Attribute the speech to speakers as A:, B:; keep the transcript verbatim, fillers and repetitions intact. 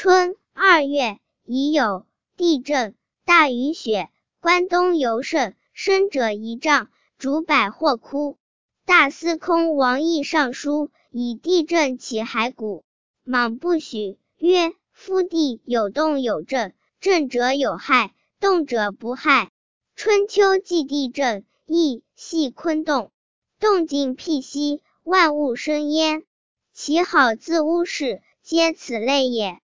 A: 春二月，已有地震，大雨雪，关东尤甚，深者一丈，竹柏或枯。大司空王毅上书，以地震起骸骨，莽不许，曰：夫地有动有震，震者有害，动者不害。春秋纪地震，亦系坤动，动静辟兮，万物生焉。其好自屋室，皆此类也。